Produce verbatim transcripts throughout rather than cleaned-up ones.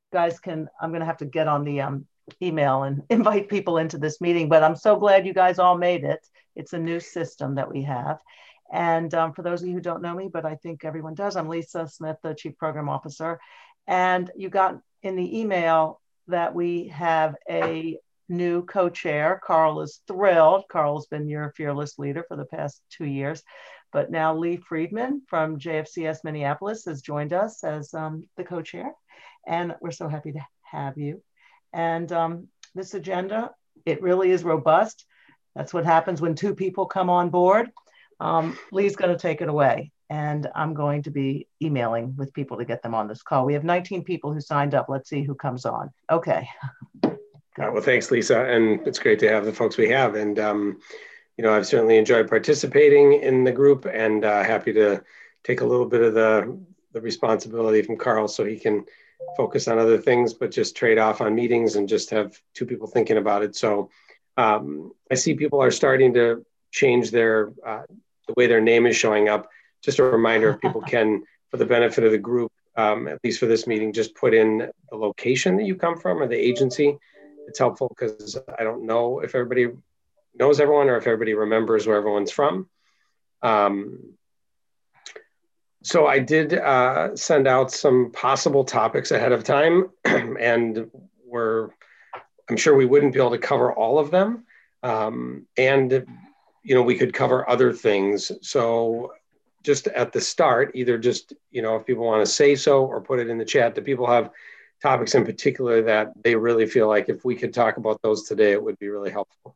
guys can, I'm going to have to get on the um, email and invite people into this meeting, but I'm so glad you guys all made it. It's a new system that we have. And um, for those of you who don't know me, but I think everyone does, I'm Lisa Smith, the Chief Program Officer. And you got in the email that we have a new co-chair. Carl is thrilled. Carl's been your fearless leader for the past two years. But now Lee Friedman from J F C S Minneapolis has joined us as um, the co-chair. And we're so happy to have you. And um, this agenda, it really is robust. That's what happens when two people come on board. Um, Lee's going to take it away, and I'm going to be emailing with people to get them on this call. We have nineteen people who signed up. Let's see who comes on. Okay. All right, well, thanks, Lisa. And it's great to have the folks we have. And, um, you know, I've certainly enjoyed participating in the group, and uh, happy to take a little bit of the, the responsibility from Carl so he can focus on other things, but just trade off on meetings and just have two people thinking about it. So um, I see people are starting to change their, uh, the way their name is showing up. Just a reminder, if people can, for the benefit of the group, um, at least for this meeting, just put in the location that you come from or the agency. It's helpful because I don't know if everybody knows everyone or if everybody remembers where everyone's from. Um, So I did uh, send out some possible topics ahead of time, and we're, I'm sure we wouldn't be able to cover all of them. Um, and, you know, we could cover other things. So just at the start, either just, you know, if people want to say so or put it in the chat, do people have topics in particular that they really feel like if we could talk about those today, it would be really helpful?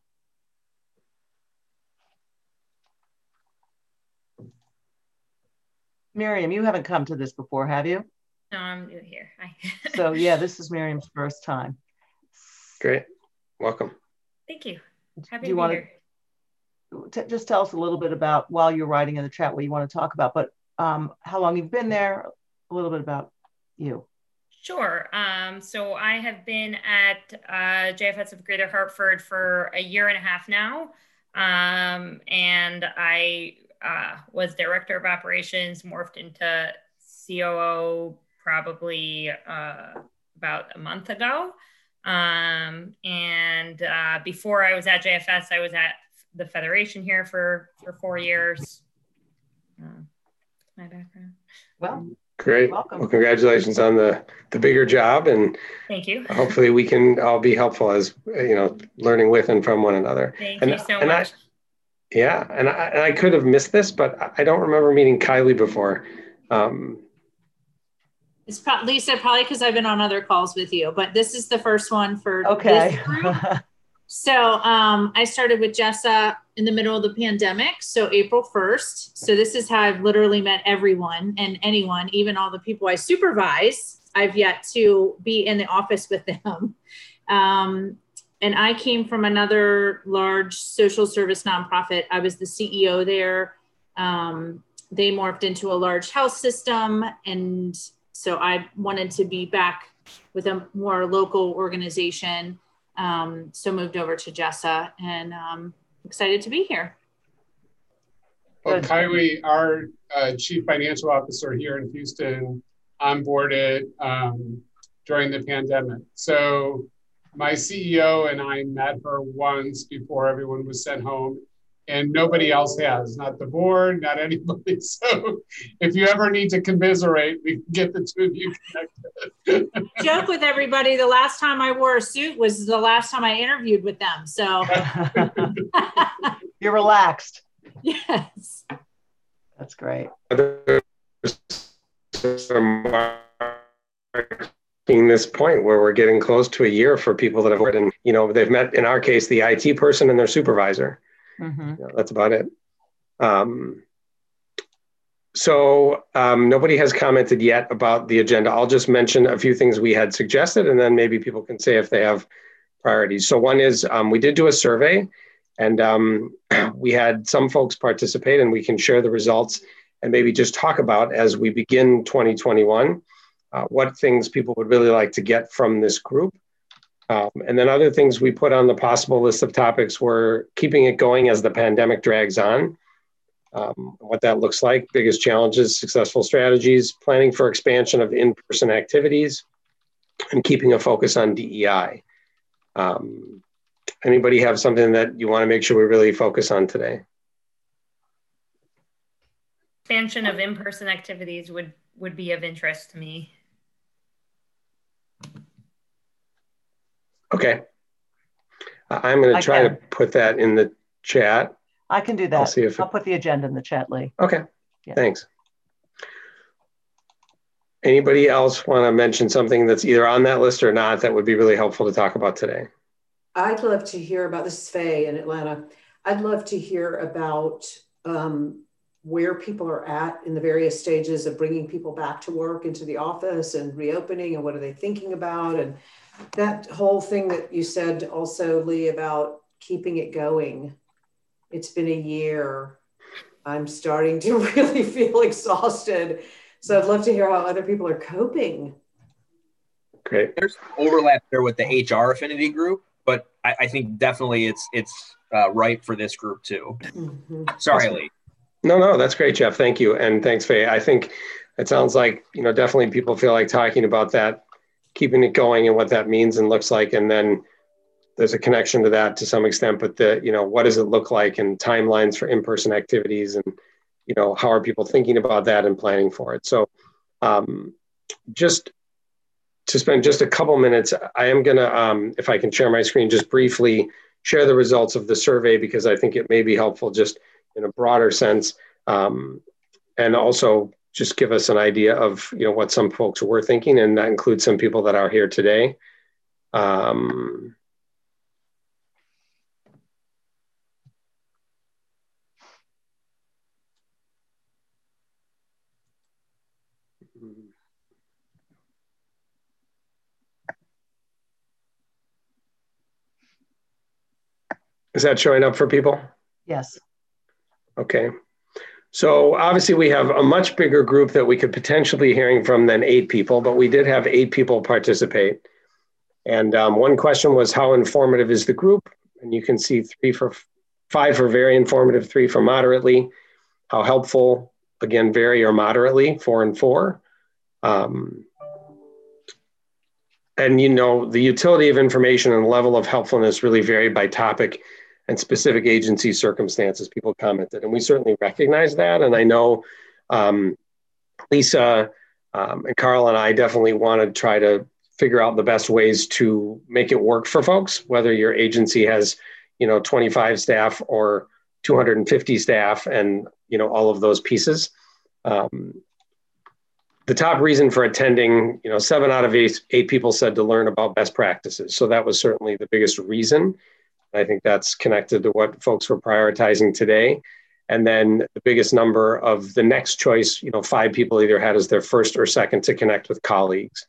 Miriam, you haven't come to this before, have you? No, I'm new here. Hi. So yeah, this is Miriam's first time. Great. Welcome. Thank you. Happy Do you to be want here. to just tell us a little bit about, while you're writing in the chat, what you want to talk about, but um, how long you've been there, a little bit about you. Sure. Um, so I have been at uh, J F S of Greater Hartford for a year and a half now. Um, and I uh, was director of operations, morphed into C O O probably uh, about a month ago. Um, and uh, before I was at J F S, I was at the Federation here for, for four years. Uh, my background. Well, great. Welcome. Well, congratulations on the, the bigger job, and thank you. Hopefully we can all be helpful as, you know, learning with and from one another. Thank and, you so and much. I, yeah, and I, and I could have missed this, but I don't remember meeting Kylie before. Um, It's probably, Lisa, probably because I've been on other calls with you, but this is the first one for okay. this group. So um, I started with Jessa in the middle of the pandemic, so April first. So this is how I've literally met everyone and anyone, even all the people I supervise. I've yet to be in the office with them. Um, and I came from another large social service nonprofit. I was the C E O there. Um, they morphed into a large health system, and so I wanted to be back with a more local organization. Um, so moved over to Jessa, and um, excited to be here. Well, Kylie, our uh, Chief Financial Officer here in Houston, onboarded um, during the pandemic. So my C E O and I met her once before everyone was sent home, and nobody else has, not the board, not anybody. So if you ever need to commiserate, we can get the two of you connected. Joke with everybody, the last time I wore a suit was the last time I interviewed with them. So you're relaxed. Yes. That's great. This point where we're getting close to a year for people that have worked, and you know, they've met, in our case, the I T person and their supervisor. Mm-hmm. You know, that's about it. Um, so um, nobody has commented yet about the agenda. I'll just mention a few things we had suggested, and then maybe people can say if they have priorities. So one is um, we did do a survey, and um, we had some folks participate, and we can share the results and maybe just talk about, as we begin twenty twenty-one, uh, what things people would really like to get from this group. Um, and then other things we put on the possible list of topics were keeping it going as the pandemic drags on, um, what that looks like, biggest challenges, successful strategies, planning for expansion of in-person activities, and keeping a focus on D E I. Um, anybody have something that you want to make sure we really focus on today? Expansion of in-person activities would, would be of interest to me. Okay. I'm going to try to put that in the chat. I can do that. I'll see if it... I'll put the agenda in the chat, Lee. Okay, yeah. Thanks. Anybody else want to mention something that's either on that list or not that would be really helpful to talk about today? I'd love to hear about, this is Faye in Atlanta. I'd love to hear about um, where people are at in the various stages of bringing people back to work into the office and reopening, and what are they thinking about? And that whole thing that you said also, Lee, about keeping it going. It's been a year. I'm starting to really feel exhausted. So I'd love to hear how other people are coping. Great. There's overlap there with the H R affinity group, but I, I think definitely it's it's uh, right for this group too. Mm-hmm. Sorry, awesome. Lee. No, no, that's great, Jeff. Thank you. And thanks, Faye. I think it sounds like, you know, definitely people feel like talking about that, keeping it going and what that means and looks like. And then there's a connection to that to some extent, but the, you know, what does it look like, and timelines for in-person activities, and, you know, how are people thinking about that and planning for it? So um, just to spend just a couple minutes, I am going to, um, if I can share my screen, just briefly share the results of the survey, because I think it may be helpful just in a broader sense, um, and also just give us an idea of, you know, what some folks were thinking, and that includes some people that are here today. Um, Is that showing up for people? Yes. Okay. So obviously we have a much bigger group that we could potentially be hearing from than eight people, but we did have eight people participate. And um, one question was, how informative is the group? And you can see three for five for very informative, three for moderately. How helpful, again, very or moderately, four and four. Um, and you know, the utility of information and level of helpfulness really varied by topic and specific agency circumstances, people commented. And we certainly recognize that. And I know um, Lisa um, and Carl and I definitely want to try to figure out the best ways to make it work for folks, whether your agency has, you know, twenty-five staff or two hundred fifty staff, and, you know, all of those pieces. Um, the top reason for attending, you know, seven out of eight, eight people said to learn about best practices. So that was certainly the biggest reason. I think that's connected to what folks were prioritizing today. And then the biggest number of the next choice, you know, five people either had as their first or second to connect with colleagues.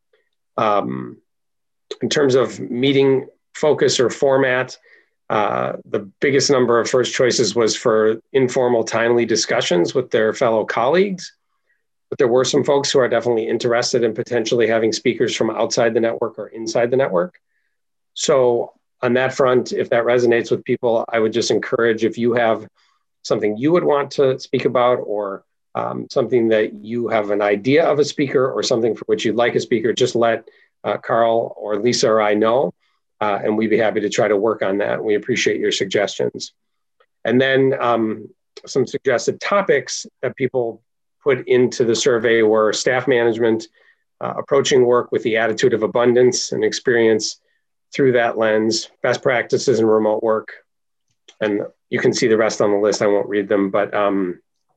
Um, in terms of meeting focus or format, uh, the biggest number of first choices was for informal, timely discussions with their fellow colleagues. But there were some folks who are definitely interested in potentially having speakers from outside the network or inside the network. So on that front, if that resonates with people, I would just encourage, if you have something you would want to speak about, or um, something that you have an idea of a speaker, or something for which you'd like a speaker, just let uh, Carl or Lisa or I know, uh, and we'd be happy to try to work on that. We appreciate your suggestions. And then um, some suggested topics that people put into the survey were staff management, uh, approaching work with the attitude of abundance and experience through that lens, best practices in remote work. And you can see the rest on the list. I won't read them, but um,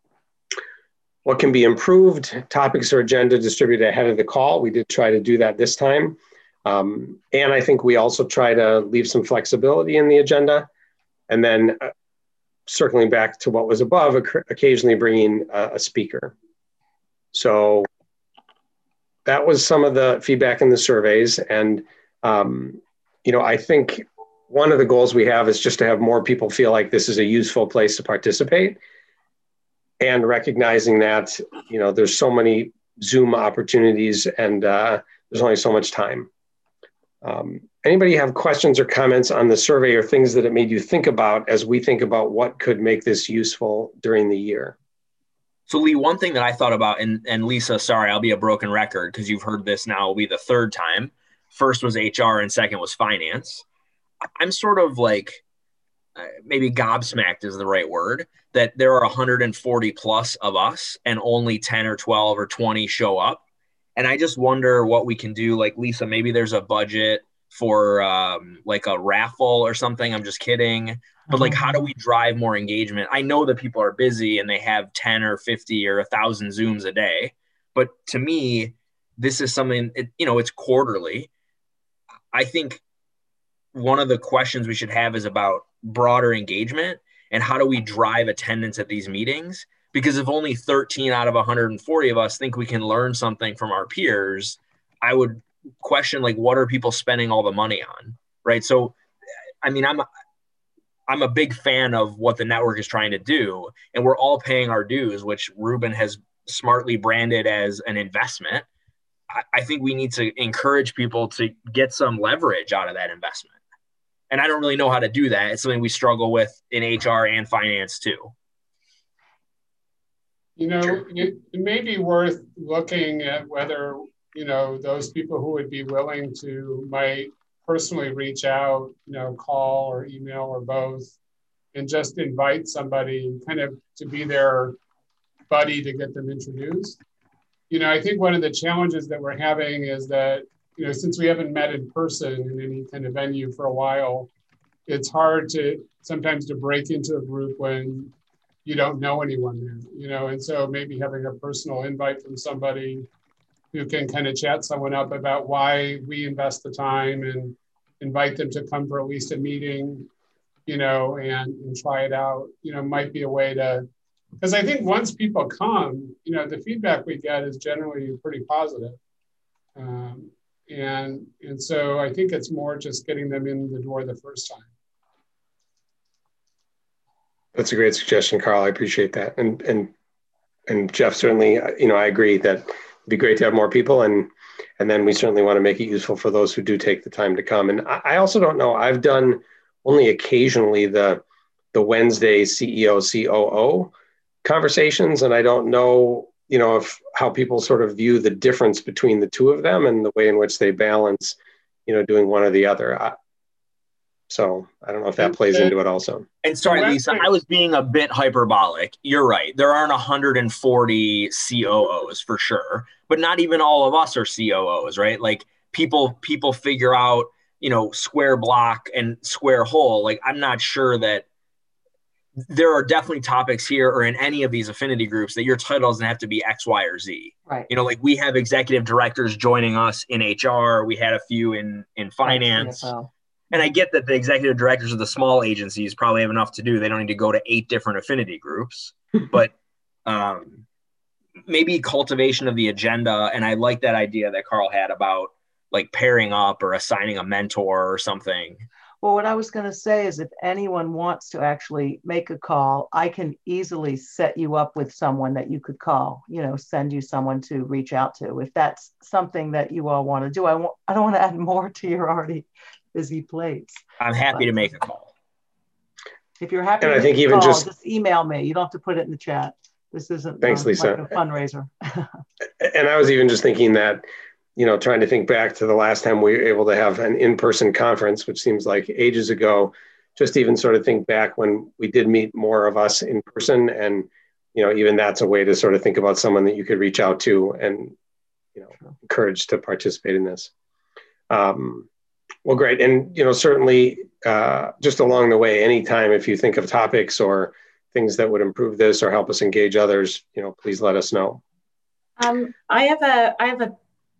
what can be improved, topics or agenda distributed ahead of the call. We did try to do that this time. Um, and I think we also try to leave some flexibility in the agenda. And then uh, circling back to what was above, occasionally bringing a, a speaker. So that was some of the feedback in the surveys. And um, you know, I think one of the goals we have is just to have more people feel like this is a useful place to participate, and recognizing that, you know, there's so many Zoom opportunities, and uh, there's only so much time. Um, anybody have questions or comments on the survey, or things that it made you think about as we think about what could make this useful during the year? So Lee, one thing that I thought about, and, and Lisa, sorry, I'll be a broken record because you've heard this now, will be the third time. First was H R and second was finance. I'm sort of like, uh, maybe gobsmacked is the right word, that there are one hundred forty plus of us and only ten or twelve or twenty show up. And I just wonder what we can do. Like, Lisa, maybe there's a budget for um, like a raffle or something. I'm just kidding. But like, how do we drive more engagement? I know that people are busy and they have ten or fifty or a thousand Zooms a day. But to me, this is something, it, you know, it's quarterly. I think one of the questions we should have is about broader engagement and how do we drive attendance at these meetings? Because if only thirteen out of one hundred forty of us think we can learn something from our peers, I would question, like, what are people spending all the money on, right? So, I mean, I'm I'm a big fan of what the network is trying to do, and we're all paying our dues, which Ruben has smartly branded as an investment. I, I think we need to encourage people to get some leverage out of that investment. And I don't really know how to do that. It's something we struggle with in H R and finance too. You know, it, it may be worth looking at whether, you know, those people who would be willing to might personally reach out, you know, call or email or both, and just invite somebody kind of to be their buddy to get them introduced. You know, I think one of the challenges that we're having is that, you know, since we haven't met in person in any kind of venue for a while, it's hard to sometimes to break into a group when you don't know anyone there, you know, and so maybe having a personal invite from somebody who can kind of chat someone up about why we invest the time and invite them to come for at least a meeting, you know, and, and try it out, you know, might be a way to, because I think once people come, you know, the feedback we get is generally pretty positive. Um, and, and so I think it's more just getting them in the door the first time. That's a great suggestion, Carl. I appreciate that. And and and Jeff, certainly, you know, I agree that it'd be great to have more people, and and then we certainly want to make it useful for those who do take the time to come. And I, I also don't know, I've done only occasionally the the Wednesday C E O C O O conversations, and I don't know, you know, if how people sort of view the difference between the two of them and the way in which they balance, you know, doing one or the other. I, So I don't know if that plays into it also. And sorry, Lisa, I was being a bit hyperbolic. You're right. There aren't one hundred forty C O Os for sure, but not even all of us are C O Os, right? Like people, people figure out, you know, square block and square hole. Like, I'm not sure that there are definitely topics here or in any of these affinity groups that your title doesn't have to be X, Y, or Z. Right. You know, like we have executive directors joining us in H R. We had a few in, in finance. Right. And I get that the executive directors of the small agencies probably have enough to do. They don't need to go to eight different affinity groups, but um, maybe cultivation of the agenda. And I like that idea that Carl had about like pairing up or assigning a mentor or something. Well, what I was going to say is if anyone wants to actually make a call, I can easily set you up with someone that you could call, you know, send you someone to reach out to. If that's something that you all want to do, I, w- I don't want to add more to your already busy plates. I'm happy but to make a call. If you're happy and to I think make even a call, just, just email me. You don't have to put it in the chat. This isn't thanks, uh, Lisa. like a fundraiser. And I was even just thinking that, you know, trying to think back to the last time we were able to have an in-person conference, which seems like ages ago, just even sort of think back when we did meet more of us in person. And, you know, even that's a way to sort of think about someone that you could reach out to and, you know, sure. encourage to participate in this. Um, well, great. And, you know, certainly uh, just along the way, anytime if you think of topics or things that would improve this or help us engage others, you know, please let us know. Um, I have a, I have a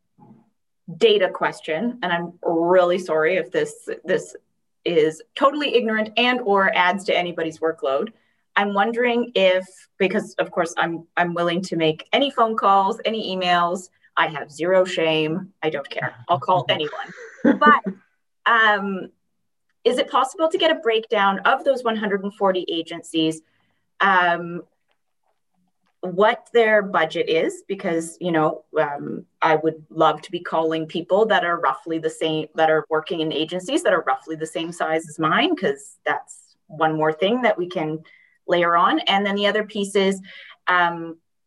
data question, and I'm really sorry if this, this is totally ignorant and or adds to anybody's workload. I'm wondering if, because of course I'm, I'm willing to make any phone calls, any emails. I have zero shame. I don't care. I'll call anyone. But um, is it possible to get a breakdown of those one hundred forty agencies, um, what their budget is? Because, you know, um, I would love to be calling people that are roughly the same, that are working in agencies that are roughly the same size as mine, because that's one more thing that we can layer on. And then the other piece is, um,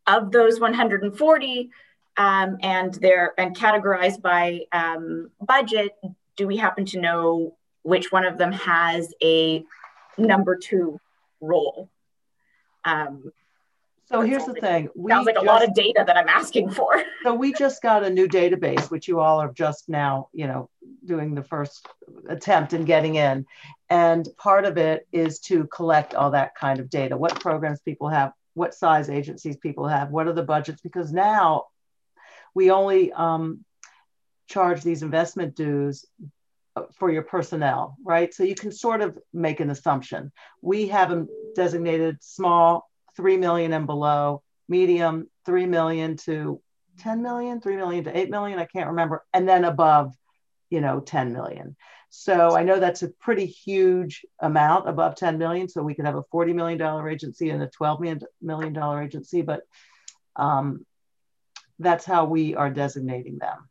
of those one hundred forty um, and they're and categorized by um, budget, do we happen to know which one of them has a number two role? Um, so here's the thing. We sounds like just, a lot of data that I'm asking for. So we just got a new database, which you all are just now, you know, doing the first attempt in getting in. And part of it is to collect all that kind of data. What programs people have, what size agencies people have, what are the budgets? Because now we only um, charge these investment dues for your personnel, right? So you can sort of make an assumption. We have them designated small, three million and below, medium, three million to ten million, three million to eight million, I can't remember, and then above, you know, ten million. So I know that's a pretty huge amount above ten million. So we could have a forty million dollar agency and a twelve million dollar agency, but um, that's how we are designating them.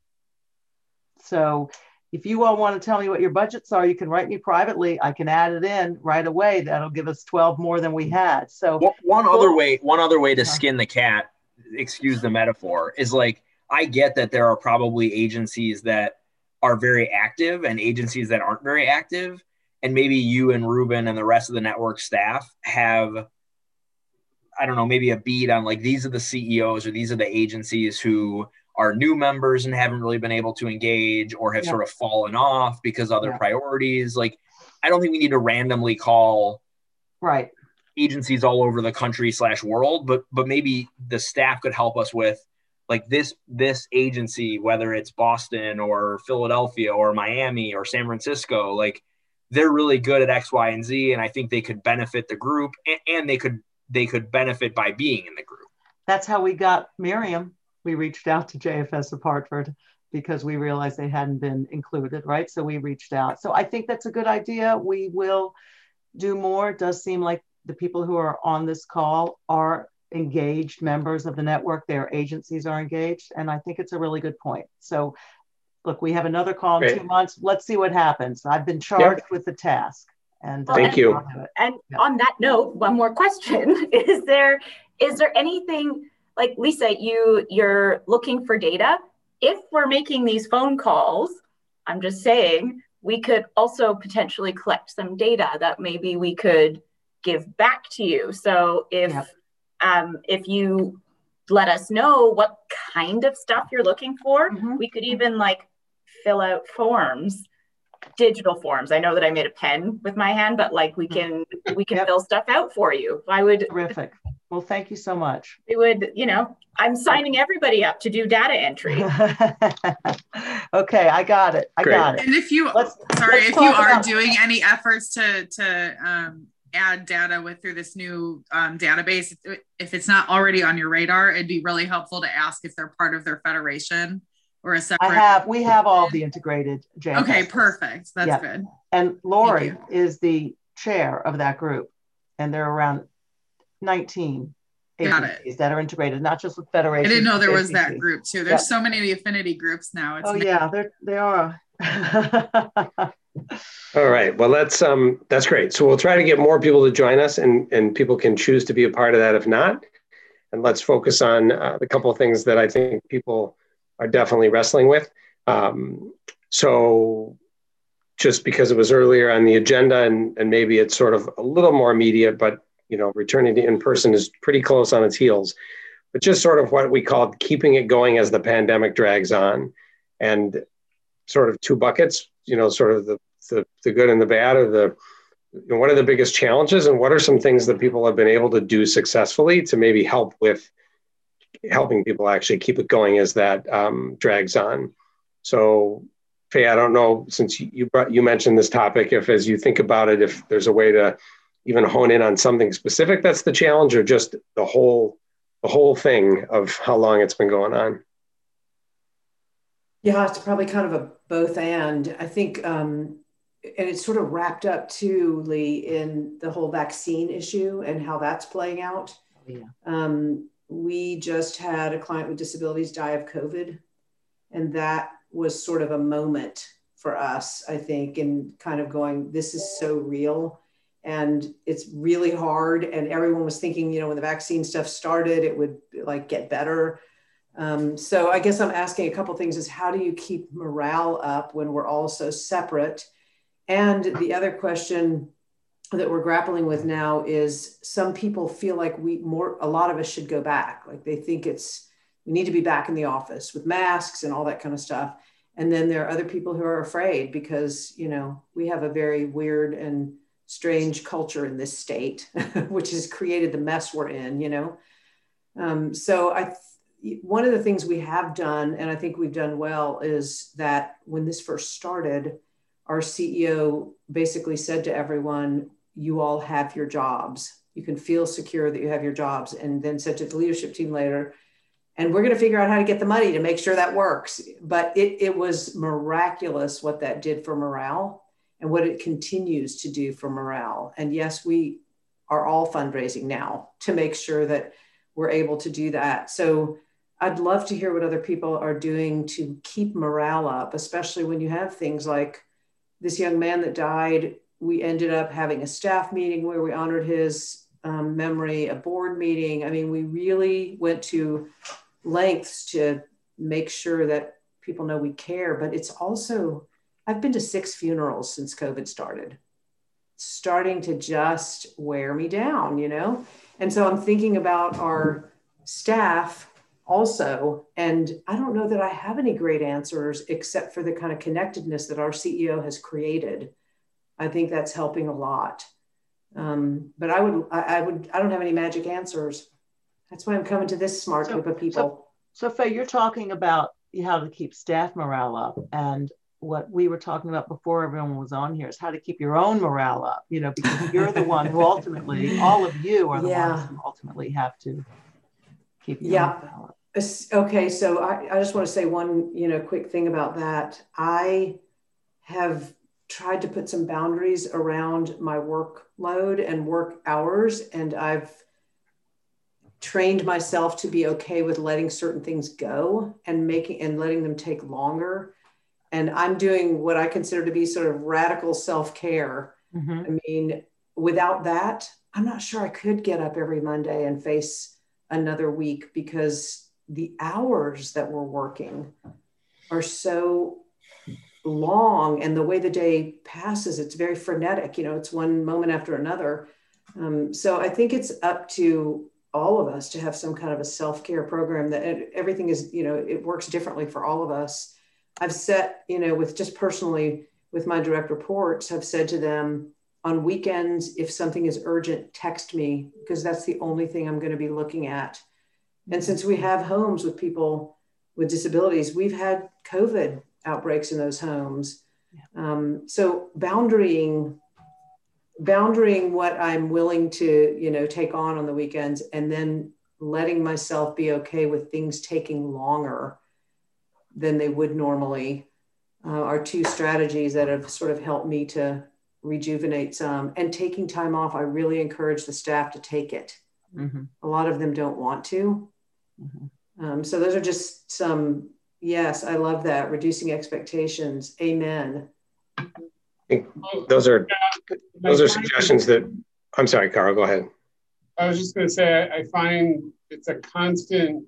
So if you all want to tell me what your budgets are, you can write me privately. I can add it in right away. That'll give us twelve more than we had. So one, one well, other way, one other way to skin the cat, excuse the metaphor, is like, I get that there are probably agencies that are very active and agencies that aren't very active. And maybe you and Ruben and the rest of the network staff have, I don't know, maybe a beat on like, these are the C E Os or these are the agencies who are new members and haven't really been able to engage or have yeah. sort of fallen off because other yeah. priorities. Like, I don't think we need to randomly call right agencies all over the country slash world, but, but maybe the staff could help us with like this, this agency, whether it's Boston or Philadelphia or Miami or San Francisco, like they're really good at X, Y, and Z. And I think they could benefit the group and, and they could, they could benefit by being in the group. That's how we got Miriam. We reached out to J F S of Hartford because we realized they hadn't been included, right? So we reached out. So I think that's a good idea. We will do more. It does seem like the people who are on this call are engaged members of the network. Their agencies are engaged. And I think it's a really good point. So look, we have another call in Great. two months. Let's see what happens. I've been charged yep. with the task. And Thank uh, you. And yeah. on that note, one more question. Is there, is there anything, like Lisa, you, you're looking for data. If we're making these phone calls, I'm just saying, we could also potentially collect some data that maybe we could give back to you. So if, yep. um, if you let us know what kind of stuff you're looking for, mm-hmm. we could even like fill out forms, digital forms. I know that I made a pen with my hand, but like we can, we can yep. fill stuff out for you. I would. Terrific. Well, thank you so much. It would, you know, I'm signing everybody up to do data entry. Okay, I got it. I Great. got it. And if you, let's, sorry, let's if you are doing any efforts to to um, add data with through this new um, database, if it's not already on your radar, it'd be really helpful to ask if they're part of their federation or a separate. I have, we have all the integrated J F S. Okay, perfect. That's yeah. good. And Lori is the chair of that group, and they're around nineteen agencies that are integrated, not just with federations. I didn't know there was that group too. There's yep. so many of the affinity groups now. It's oh amazing. yeah, they're, they are. All right, well, that's um that's great. So we'll try to get more people to join us, and and people can choose to be a part of that if not. And let's focus on uh, the couple of things that I think people are definitely wrestling with. Um, so just because it was earlier on the agenda, and and maybe it's sort of a little more immediate, but you know, returning to in-person is pretty close on its heels, but just sort of what we call keeping it going as the pandemic drags on, and sort of two buckets, you know, sort of the, the, the good and the bad, or the, you know, what are the biggest challenges and what are some things that people have been able to do successfully to maybe help with helping people actually keep it going as that um, drags on. So Faye, I don't know, since you brought, you mentioned this topic, if as you think about it, if there's a way to even hone in on something specific that's the challenge, or just the whole the whole thing of how long it's been going on. Yeah, it's probably kind of a both and. I think, um, and it's sort of wrapped up too, Lee, in the whole vaccine issue and how that's playing out. Yeah. Um, we just had a client with disabilities die of COVID, and that was sort of a moment for us, I think, in kind of going, this is so real. And it's really hard. And everyone was thinking, you know, when the vaccine stuff started, it would like get better. Um, so I guess I'm asking a couple things is how do you keep morale up when we're all so separate? And the other question that we're grappling with now is some people feel like we more, a lot of us should go back. Like they think it's, we need to be back in the office with masks and all that kind of stuff. And then there are other people who are afraid because, you know, we have a very weird and strange culture in this state, which has created the mess we're in, you know? Um, so I, one of the things we have done, and I think we've done well, is that when this first started, our C E O basically said to everyone, you all have your jobs. You can feel secure that you have your jobs. And then said to the leadership team later, and we're going to figure out how to get the money to make sure that works. But it, it was miraculous what that did for morale and what it continues to do for morale. And yes, we are all fundraising now to make sure that we're able to do that. So I'd love to hear what other people are doing to keep morale up, especially when you have things like this young man that died. We ended up having a staff meeting where we honored his um, memory, a board meeting. I mean, we really went to lengths to make sure that people know we care, but it's also, I've been to six funerals since COVID started, starting to just wear me down, you know? And so I'm thinking about our staff also, and I don't know that I have any great answers except for the kind of connectedness that our C E O has created. I think that's helping a lot. Um, but I would, I, I would, I don't have any magic answers. That's why I'm coming to this smart so, group of people. So, so Faye, you're talking about how to keep staff morale up, and what we were talking about before everyone was on here is how to keep your own morale up, you know, because you're the one who ultimately, all of you are the yeah. ones who ultimately have to keep your yeah. own morale up. Okay, so I, I just want to say one, you know, quick thing about that. I have tried to put some boundaries around my workload and work hours, and I've trained myself to be okay with letting certain things go and making and letting them take longer. And I'm doing what I consider to be sort of radical self-care. Mm-hmm. I mean, without that, I'm not sure I could get up every Monday and face another week, because the hours that we're working are so long, and the way the day passes, it's very frenetic. You know, it's one moment after another. Um, so I think it's up to all of us to have some kind of a self-care program that everything is, you know, it works differently for all of us. I've set, you know, with just personally with my direct reports, I've said to them on weekends, if something is urgent, text me, because that's the only thing I'm going to be looking at. And since we have homes with people with disabilities, we've had COVID outbreaks in those homes. Um, so boundarying, boundarying what I'm willing to, you know, take on on the weekends, and then letting myself be okay with things taking longer than they would normally, uh, are two strategies that have sort of helped me to rejuvenate some. And taking time off, I really encourage the staff to take it. Mm-hmm. A lot of them don't want to. Mm-hmm. Um, so those are just some, yes, I love that. Reducing expectations. Amen. I think those are, those are suggestions that, I'm sorry, Carl, go ahead. I was just going to say, I find it's a constant,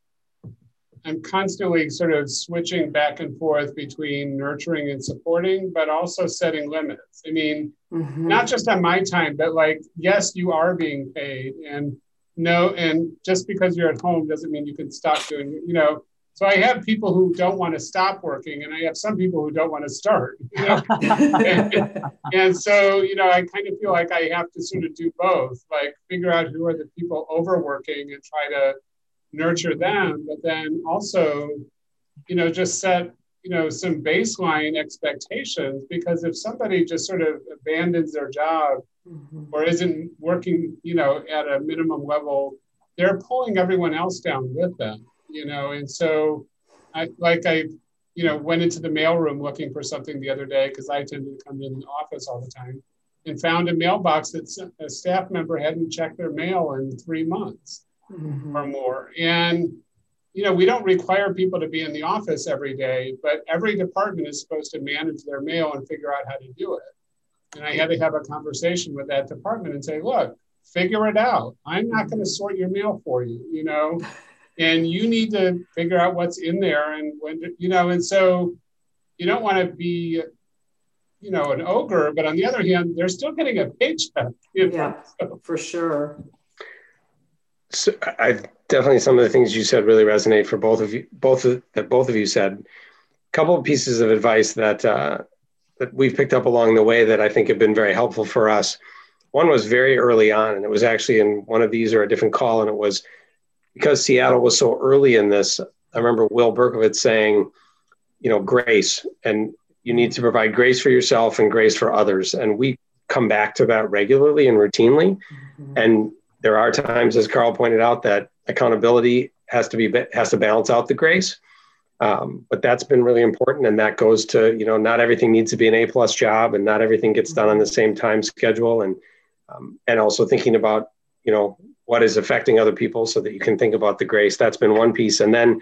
I'm constantly sort of switching back and forth between nurturing and supporting, but also setting limits. I mean, mm-hmm. not just on my time, but like, yes, you are being paid, and no, and just because you're at home doesn't mean you can stop doing, you know. So I have people who don't want to stop working, and I have some people who don't want to start. You know? and, and so, you know, I kind of feel like I have to sort of do both, like figure out who are the people overworking and try to nurture them, but then also, you know, just set, you know, some baseline expectations, because if somebody just sort of abandons their job mm-hmm. or isn't working, you know, at a minimum level, they're pulling everyone else down with them. You know, and so I like I, you know, went into the mailroom looking for something the other day, because I tend to come in the office all the time, and found a mailbox that a staff member hadn't checked their mail in three months mm-hmm. or more. And, you know, we don't require people to be in the office every day, but every department is supposed to manage their mail and figure out how to do it. And I had to have a conversation with that department and say, look, figure it out. I'm not going to sort your mail for you, you know, and you need to figure out what's in there and when, to, you know, and so you don't want to be, you know, an ogre, but on the other hand, they're still getting a paycheck. You know? Yeah, so. for sure. So I definitely, some of the things you said really resonate for both of you, both of, that both of you said. A couple of pieces of advice that, uh, that we've picked up along the way that I think have been very helpful for us. One was very early on, and it was actually in one of these or a different call, and it was because Seattle was so early in this. I remember Will Berkowitz saying, you know, grace, and you need to provide grace for yourself and grace for others. And we come back to that regularly and routinely. Mm-hmm. And there are times, as Carl pointed out, that accountability has to be has to balance out the grace. Um, but that's been really important. And that goes to, you know, not everything needs to be an A plus job, and not everything gets done on the same time schedule. And, um, and also thinking about, you know, what is affecting other people so that you can think about the grace. That's been one piece. And then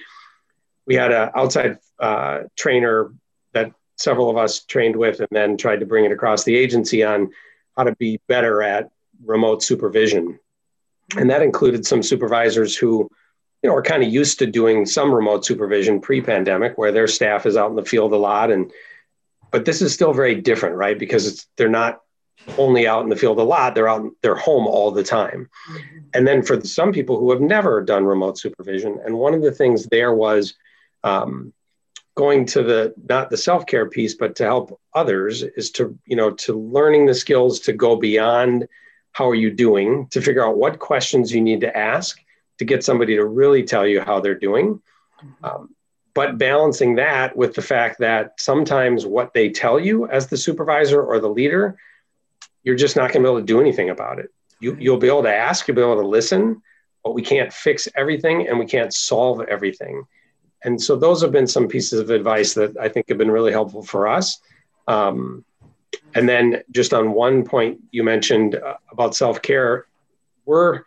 we had an outside uh, trainer that several of us trained with, and then tried to bring it across the agency on how to be better at remote supervision. And that included some supervisors who, you know, are kind of used to doing some remote supervision pre-pandemic, where their staff is out in the field a lot. And, but this is still very different, right? Because it's, they're not only out in the field a lot, they're out, they're home all the time. Mm-hmm. And then for some people who have never done remote supervision, and one of the things there was um, going to the, not the self-care piece, but to help others, is to, you know, to learning the skills to go beyond how are you doing, to figure out what questions you need to ask to get somebody to really tell you how they're doing. Um, but balancing that with the fact that sometimes what they tell you as the supervisor or the leader, you're just not going to be able to do anything about it. You, you'll be able to ask, you'll be able to listen, but we can't fix everything and we can't solve everything. And so those have been some pieces of advice that I think have been really helpful for us. Um, and then just on one point you mentioned uh, about self-care, we're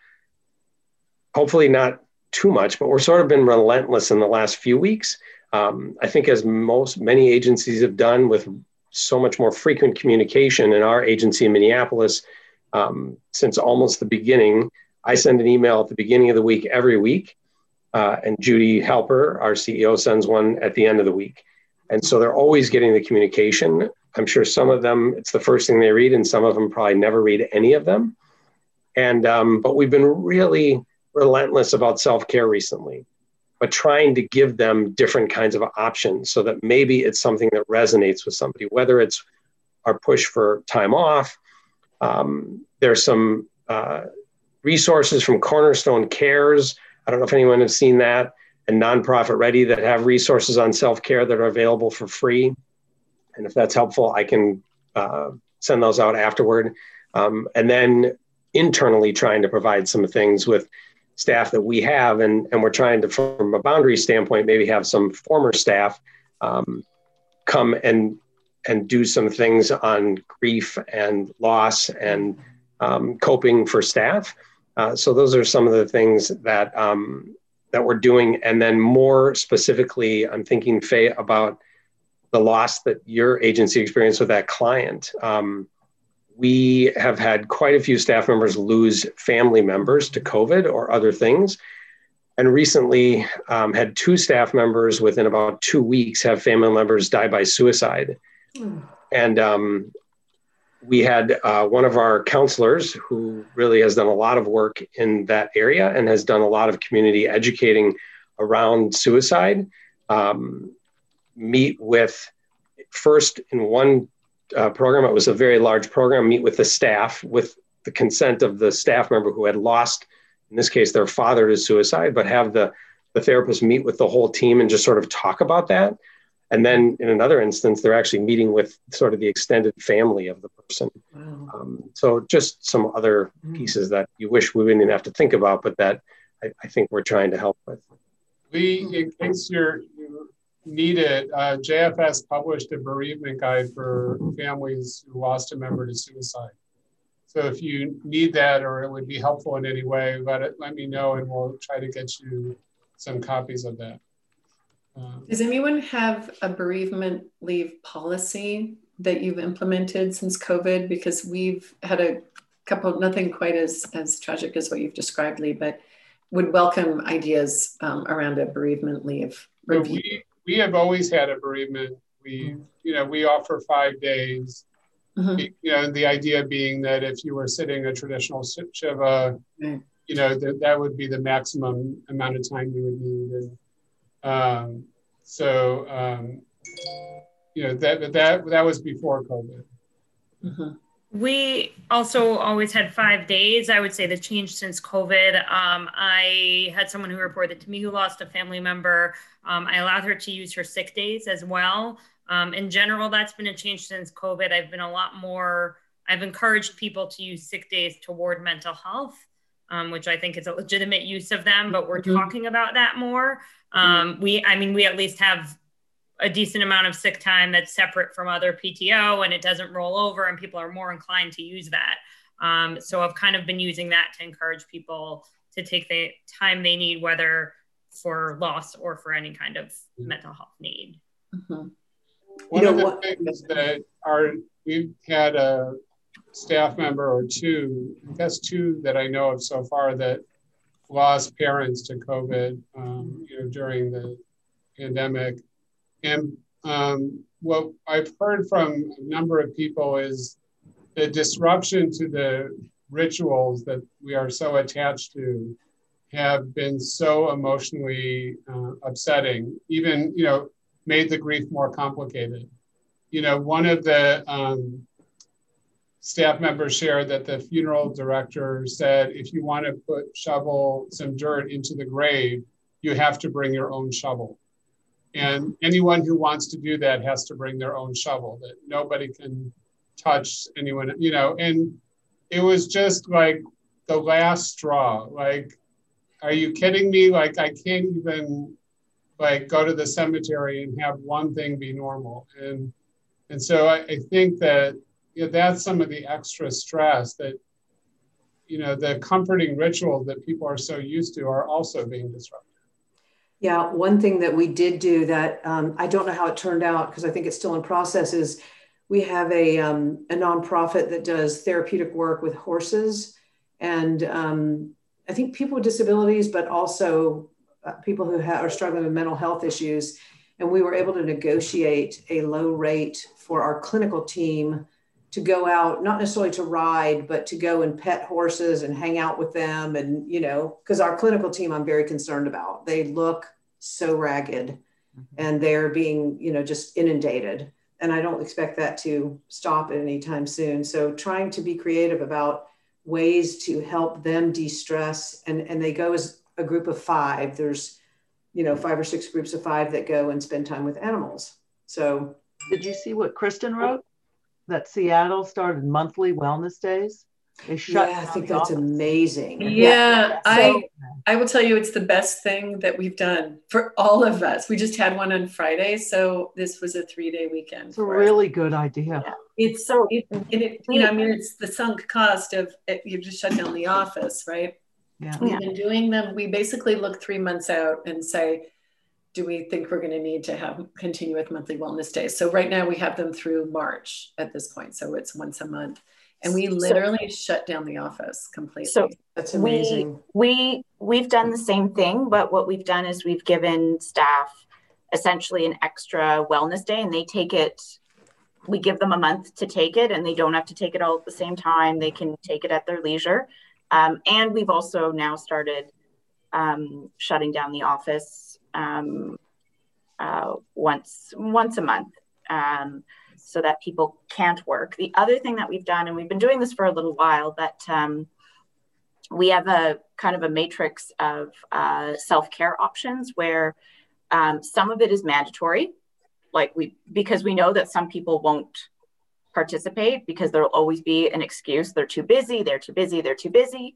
hopefully not too much, but we're sort of been relentless in the last few weeks. Um, I think as most, many agencies have done with so much more frequent communication in our agency in Minneapolis, um, since almost the beginning, I send an email at the beginning of the week every week. Uh, and Judy Halper, our C E O, sends one at the end of the week. And so they're always getting the communication. I'm sure some of them, it's the first thing they read, and some of them probably never read any of them. And, um, but we've been really relentless about self-care recently, but trying to give them different kinds of options so that maybe it's something that resonates with somebody, whether it's our push for time off. Um, there's some uh, resources from Cornerstone Cares. I don't know if anyone has seen that, and Nonprofit Ready, that have resources on self-care that are available for free. And if that's helpful, I can uh, send those out afterward. Um, and then internally trying to provide some things with staff that we have, and, and we're trying to, from a boundary standpoint, maybe have some former staff um, come and and do some things on grief and loss and um, coping for staff. Uh, so those are some of the things that um, that we're doing. And then more specifically, I'm thinking, Faye, about the loss that your agency experienced with that client. Um, we have had quite a few staff members lose family members to COVID or other things. And recently um, had two staff members within about two weeks have family members die by suicide. Mm. And um, we had uh, one of our counselors who really has done a lot of work in that area and has done a lot of community educating around suicide, um, meet with first in one uh, program, it was a very large program, meet with the staff with the consent of the staff member who had lost, in this case, their father to suicide, but have the, the therapist meet with the whole team and just sort of talk about that. And then in another instance, they're actually meeting with sort of the extended family of the person. Wow. Um, so just some other pieces that you wish we wouldn't even have to think about, but that I, I think we're trying to help with. Lee, in case you're, you need it, uh, J F S published a bereavement guide for families who lost a member to suicide. So if you need that or it would be helpful in any way, let it, let me know and we'll try to get you some copies of that. Does anyone have a bereavement leave policy that you've implemented since COVID? Because we've had a couple, nothing quite as, as tragic as what you've described, Lee, but would welcome ideas um, around a bereavement leave review. So we, we have always had a bereavement leave. Mm-hmm. You know, we offer five days. Mm-hmm. You know, the idea being that if you were sitting a traditional Shiva, right. you know, that that would be the maximum amount of time you would need. And um, so, um, you know, that that that was before COVID. Mm-hmm. We also always had five days. I would say the change since COVID. Um, I had someone who reported to me who lost a family member. Um, I allowed her to use her sick days as well. Um, in general, that's been a change since COVID. I've been a lot more, I've encouraged people to use sick days toward mental health, um, which I think is a legitimate use of them, but we're mm-hmm. talking about that more. Um, mm-hmm. We, I mean, we at least have a decent amount of sick time that's separate from other P T O and it doesn't roll over and people are more inclined to use that. Um, so I've kind of been using that to encourage people to take the time they need, whether for loss or for any kind of mm-hmm. mental health need. Mm-hmm. One you know, of the things that are, we've had a staff member or two, I guess two that I know of so far that lost parents to COVID, um, you know, during the pandemic. And um, what I've heard from a number of people is the disruption to the rituals that we are so attached to have been so emotionally uh, upsetting, even, you know, made the grief more complicated. You know, one of the um, staff members shared that the funeral director said, if you want to put shovel some dirt into the grave, you have to bring your own shovel. And anyone who wants to do that has to bring their own shovel, that nobody can touch anyone, you know, and it was just like the last straw. Like, are you kidding me? Like, I can't even like go to the cemetery and have one thing be normal. And and so I, I think that you know, that's some of the extra stress that, you know, the comforting rituals that people are so used to are also being disrupted. Yeah, one thing that we did do that um, I don't know how it turned out because I think it's still in process is we have a, um, a nonprofit that does therapeutic work with horses. And um, I think people with disabilities, but also uh, people who ha- are struggling with mental health issues. And we were able to negotiate a low rate for our clinical team to go out, not necessarily to ride, but to go and pet horses and hang out with them. And, you know, because our clinical team, I'm very concerned about. They look so ragged mm-hmm. and they're being, you know, just inundated. And I don't expect that to stop anytime soon. So trying to be creative about ways to help them de-stress. And, and they go as a group of five. There's, you know, five or six groups of five that go and spend time with animals. So did you see what Kristen wrote? That Seattle started monthly wellness days. They shut yeah, I think that's office. Amazing. Yeah, yeah. I so, I will tell you it's the best thing that we've done for all of us. We just had one on Friday, so this was a three-day weekend. It's a really us. Good idea. Yeah. It's so it, it, you know, I mean, it's the sunk cost of it, you just shut down the office, right? Yeah. We've yeah. been doing them. We basically look three months out and say, do we think we're going to need to have continue with monthly wellness days? So right now we have them through March at this point. So it's once a month. And we literally so, shut down the office completely. So that's amazing. We, we, we've done the same thing, but what we've done is we've given staff essentially an extra wellness day and they take it, we give them a month to take it and they don't have to take it all at the same time. They can take it at their leisure. Um, and we've also now started um, shutting down the office um, uh, once, once a month. Um, so that people can't work. The other thing that we've done, and we've been doing this for a little while, that um, we have a kind of a matrix of uh, self-care options where um, some of it is mandatory, like we, because we know that some people won't participate because there'll always be an excuse. They're too busy, they're too busy, they're too busy.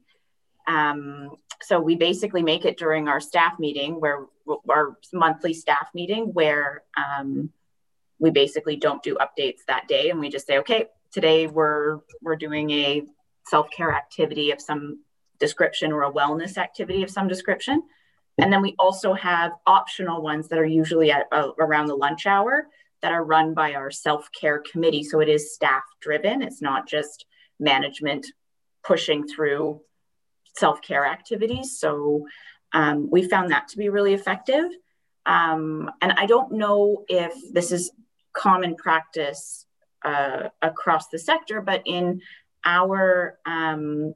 Um, so we basically make it during our staff meeting where our monthly staff meeting where um, we basically don't do updates that day. And we just say, okay, today we're, we're doing a self-care activity of some description or a wellness activity of some description. And then we also have optional ones that are usually at uh, around the lunch hour that are run by our self-care committee. So it is staff driven. It's not just management pushing through self-care activities. So um, we found that to be really effective. Um, and I don't know if this is common practice uh, across the sector, but in our um,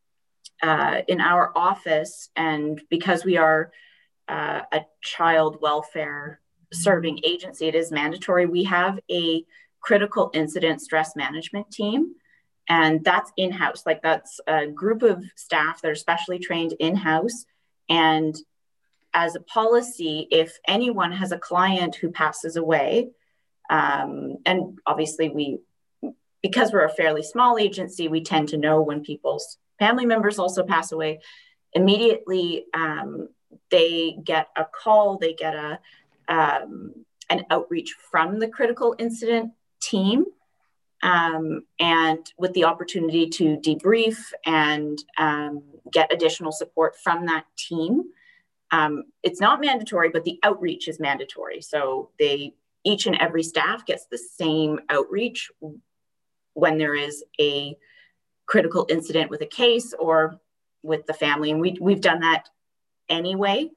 uh, in our office, and because we are uh, a child welfare serving agency, it is mandatory. We have a critical incident stress management team, and that's in-house. Like that's a group of staff that are specially trained in-house. And as a policy, if anyone has a client who passes away, um, and obviously we, because we're a fairly small agency, we tend to know when people's family members also pass away. Immediately, um, they get a call, they get a um, an outreach from the critical incident team, um, and with the opportunity to debrief and um, get additional support from that team. Um, it's not mandatory, but the outreach is mandatory. So they, each and every staff gets the same outreach when there is a critical incident with a case or with the family. And we, we've done that anyway.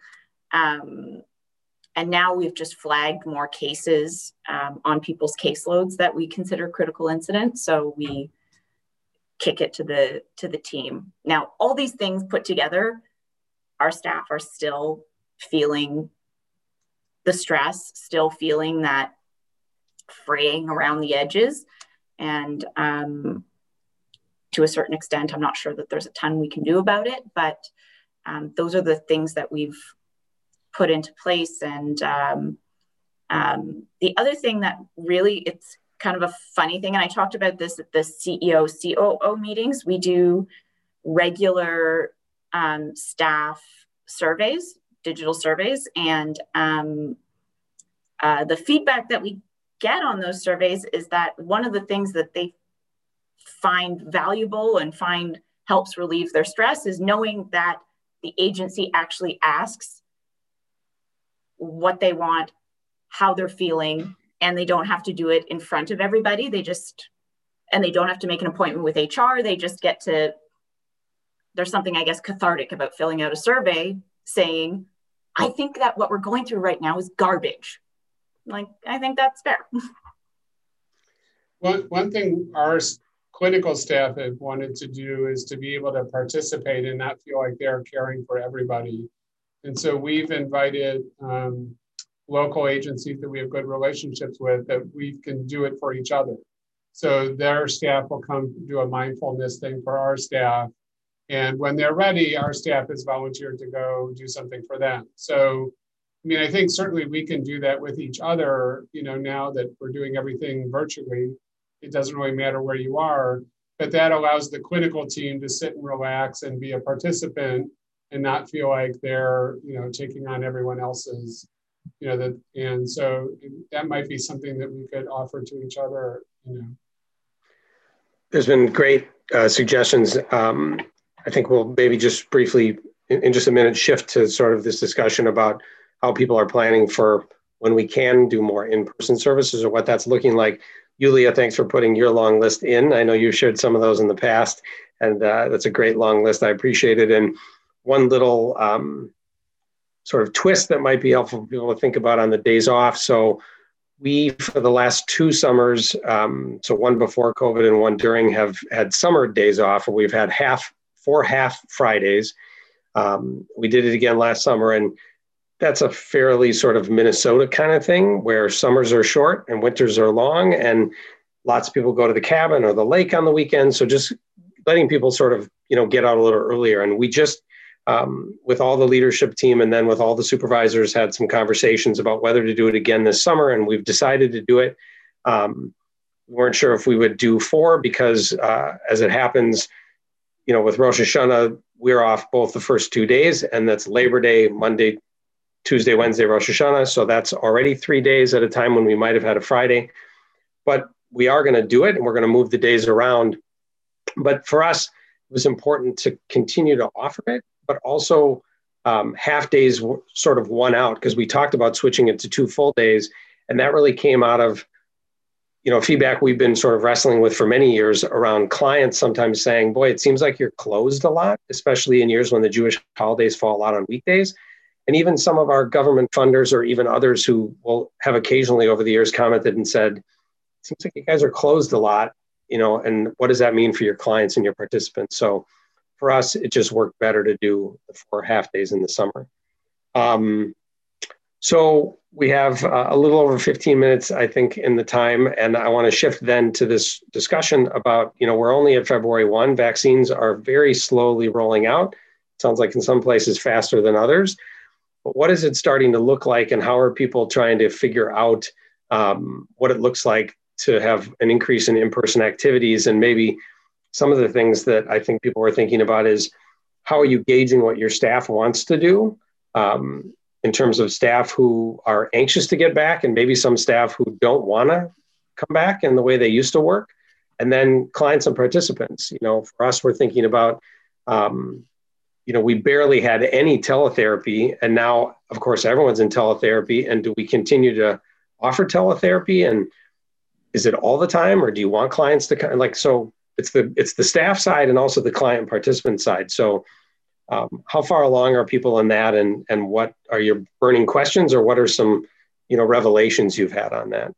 Um, and now we've just flagged more cases um, on people's caseloads that we consider critical incidents. So we kick it to the, to the team. Now, all these things put together, our staff are still feeling the stress, still feeling that fraying around the edges. And um, to a certain extent, I'm not sure that there's a ton we can do about it, but um, those are the things that we've put into place. And um, um, the other thing that really, it's kind of a funny thing, and I talked about this at the C E O, C O O meetings, we do regular um, staff surveys, digital surveys, and um, uh, the feedback that we get on those surveys is that one of the things that they find valuable and find helps relieve their stress is knowing that the agency actually asks what they want, how they're feeling, and they don't have to do it in front of everybody. They just, and they don't have to make an appointment with H R. They just get to, there's something, I guess, cathartic about filling out a survey saying, I think that what we're going through right now is garbage. Like, I think that's fair. One, one thing our clinical staff have wanted to do is to be able to participate and not feel like they're caring for everybody. And so we've invited um, local agencies that we have good relationships with that we can do it for each other. So their staff will come do a mindfulness thing for our staff. And when they're ready, our staff has volunteered to go do something for them. So, I mean, I think certainly we can do that with each other, you know, now that we're doing everything virtually, it doesn't really matter where you are, but that allows the clinical team to sit and relax and be a participant and not feel like they're, you know, taking on everyone else's, you know, that, and so that might be something that we could offer to each other, you know. There's been great uh, suggestions. Um, I think we'll maybe just briefly, in, in just a minute, shift to sort of this discussion about how people are planning for when we can do more in-person services or what that's looking like. Yulia, thanks for putting your long list in. I know you've shared some of those in the past, and uh, that's a great long list. I appreciate it. And one little um, sort of twist that might be helpful for people to think about on the days off. So we, for the last two summers, um, so one before COVID and one during, have had summer days off, where we've had half, four half Fridays. Um, we did it again last summer, and that's a fairly sort of Minnesota kind of thing, where summers are short and winters are long, and lots of people go to the cabin or the lake on the weekend. So just letting people sort of, you know, get out a little earlier. And we just, um, with all the leadership team and then with all the supervisors, had some conversations about whether to do it again this summer, and we've decided to do it. Um, we weren't sure if we would do four because uh, as it happens, you know, with Rosh Hashanah, we're off both the first two days, and that's Labor Day, Monday, Tuesday, Wednesday, Rosh Hashanah. So that's already three days at a time when we might have had a Friday. But we are going to do it, and we're going to move the days around. But for us, it was important to continue to offer it, but also um, half days sort of won out, because we talked about switching it to two full days. And that really came out of, you know, feedback we've been sort of wrestling with for many years around clients sometimes saying, boy, it seems like you're closed a lot, especially in years when the Jewish holidays fall out on weekdays. And even some of our government funders or even others who will have occasionally over the years commented and said, it seems like you guys are closed a lot, you know, and what does that mean for your clients and your participants? So for us, it just worked better to do the four half days in the summer. Um, so we have uh, a little over fifteen minutes, I think, in the time. And I want to shift then to this discussion about, you know, we're only at February first. Vaccines are very slowly rolling out. Sounds like in some places faster than others. But what is it starting to look like, and how are people trying to figure out um, what it looks like to have an increase in in-person activities? And maybe some of the things that I think people are thinking about is, how are you gauging what your staff wants to do um, in terms of staff who are anxious to get back, and maybe some staff who don't want to come back in the way they used to work, and then clients and participants. You know, for us, we're thinking about um, you know, we barely had any teletherapy, and now, of course, everyone's in teletherapy. And do we continue to offer teletherapy? And is it all the time, or do you want clients to kind of like, so it's the, it's the staff side and also the client and participant side. So um, how far along are people in that, and, and what are your burning questions, or what are some, you know, revelations you've had on that?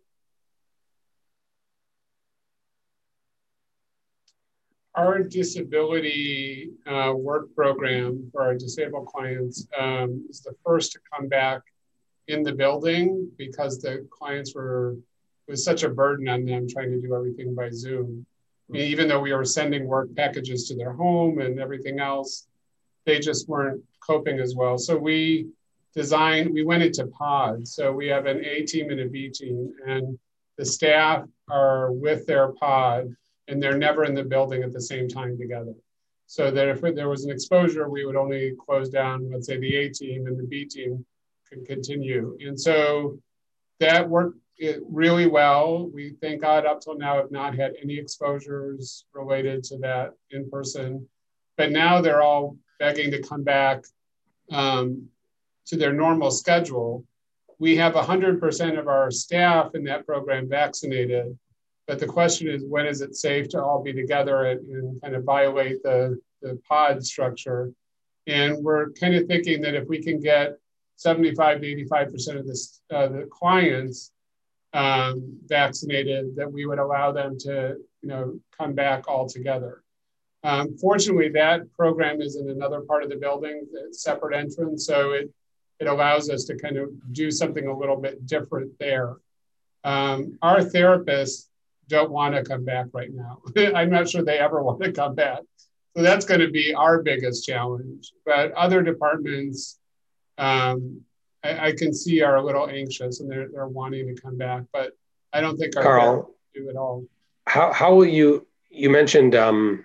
Our disability uh, work program for our disabled clients um, is the first to come back in the building, because the clients were, it was such a burden on them trying to do everything by Zoom. I mean, even though we were sending work packages to their home and everything else, they just weren't coping as well. So we designed, we went into pods. So we have an A team and a B team, and the staff are with their pod, and they're never in the building at the same time together. So that if there was an exposure, we would only close down, let's say, the A team, and the B team could continue. And so that worked really well. We, thank God, up till now have not had any exposures related to that in person. But now they're all begging to come back um, to their normal schedule. We have one hundred percent of our staff in that program vaccinated. But the question is, when is it safe to all be together and, and kind of violate the, the pod structure? And we're kind of thinking that if we can get seventy-five to eighty-five percent of this, uh, the clients um, vaccinated, that we would allow them to, you know, come back all together. Um, fortunately, that program is in another part of the building, separate entrance, so it, it allows us to kind of do something a little bit different there. Um, our therapists don't want to come back right now. I'm not sure they ever want to come back. So that's going to be our biggest challenge. But other departments, um, I, I can see are a little anxious, and they're, they're wanting to come back. But I don't think our Carl, do at all. How how will you? You mentioned um,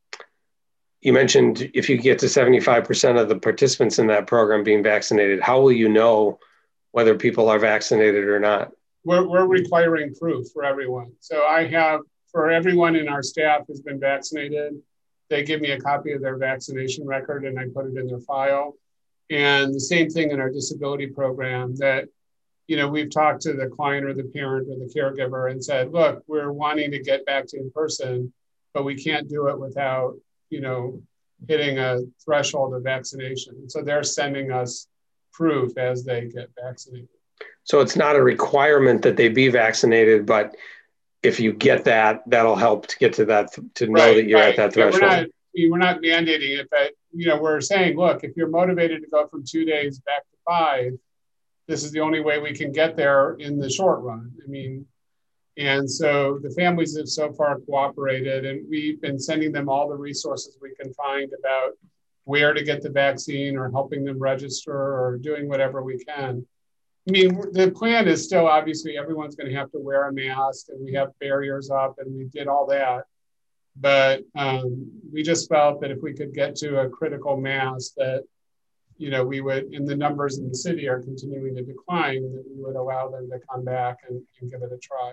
you mentioned if you get to seventy-five percent of the participants in that program being vaccinated, how will you know whether people are vaccinated or not? We're, we're requiring proof for everyone. So I have, for everyone in our staff who's been vaccinated, they give me a copy of their vaccination record, and I put it in their file. And the same thing in our disability program, that, you know, we've talked to the client or the parent or the caregiver and said, look, we're wanting to get back to in person, but we can't do it without, you know, hitting a threshold of vaccination. So they're sending us proof as they get vaccinated. So it's not a requirement that they be vaccinated, but if you get that, that'll help to get to that, to know right, that you're right. at that yeah, threshold. We're not, we're not mandating it, but, you know, we're saying, look, if you're motivated to go from two days back to five, this is the only way we can get there in the short run. I mean, and so the families have so far cooperated, and we've been sending them all the resources we can find about where to get the vaccine, or helping them register, or doing whatever we can. I mean, the plan is still, obviously, everyone's going to have to wear a mask, and we have barriers up, and we did all that. But um, we just felt that if we could get to a critical mass, that, you know, we would, and the numbers in the city are continuing to decline, that we would allow them to come back and, and give it a try.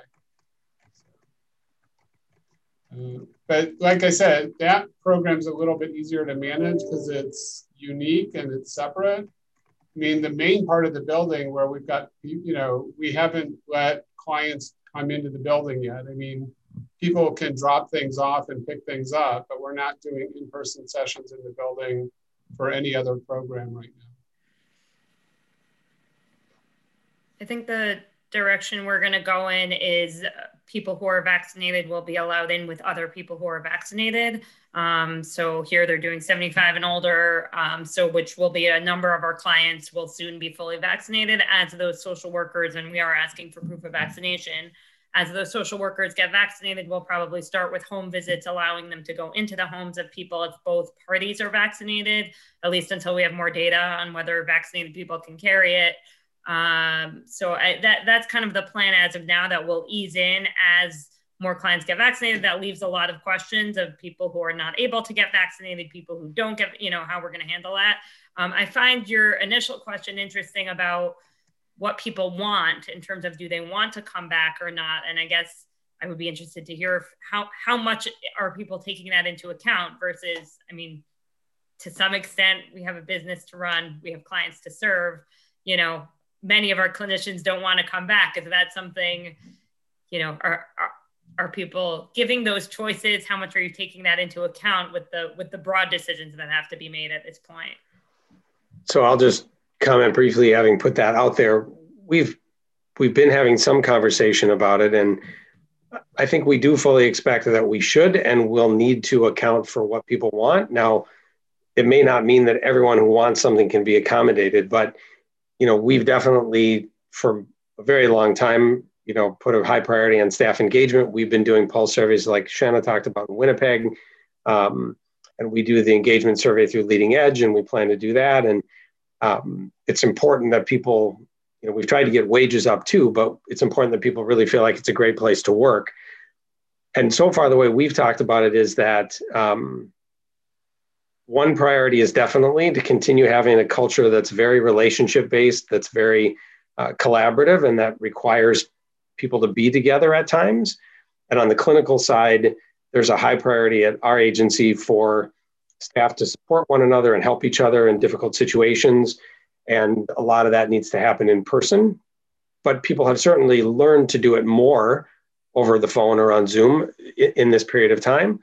Uh, but like I said, that program's a little bit easier to manage because it's unique and it's separate. I mean, the main part of the building where we've got, you know, we haven't let clients come into the building yet. I mean, people can drop things off and pick things up, but we're not doing in-person sessions in the building for any other program right now. I think the direction we're going to go in is people who are vaccinated will be allowed in with other people who are vaccinated. Um, so here they're doing seventy-five and older, um, so which will be a number of our clients will soon be fully vaccinated, as those social workers, and we are asking for proof of vaccination. As those social workers get vaccinated, we'll probably start with home visits, allowing them to go into the homes of people if both parties are vaccinated, at least until we have more data on whether vaccinated people can carry it. Um, so I, that that's kind of the plan as of now, that will ease in as more clients get vaccinated. That leaves a lot of questions of people who are not able to get vaccinated, people who don't get, you know, how we're going to handle that. Um, I find your initial question interesting about what people want in terms of, do they want to come back or not? And I guess I would be interested to hear if, how, how much are people taking that into account versus, I mean, to some extent, we have a business to run, we have clients to serve, you know, many of our clinicians don't want to come back. Is that something, you know, are, are, are people giving those choices? How much are you taking that into account with the, with the broad decisions that have to be made at this point? So I'll just comment briefly, having put that out there. We've, we've been having some conversation about it, and I think we do fully expect that we should and will need to account for what people want. Now, it may not mean that everyone who wants something can be accommodated, but you know, we've definitely, for a very long time, you know, put a high priority on staff engagement. We've been doing pulse surveys like Shanna talked about in Winnipeg. Um, and we do the engagement survey through Leading Edge, and we plan to do that. And um, it's important that people, you know, we've tried to get wages up too, but it's important that people really feel like it's a great place to work. And so far, the way we've talked about it is that um, one priority is definitely to continue having a culture that's very relationship-based, that's very uh, collaborative, and that requires people to be together at times. And on the clinical side, there's a high priority at our agency for staff to support one another and help each other in difficult situations. And a lot of that needs to happen in person. But people have certainly learned to do it more over the phone or on Zoom in, in this period of time.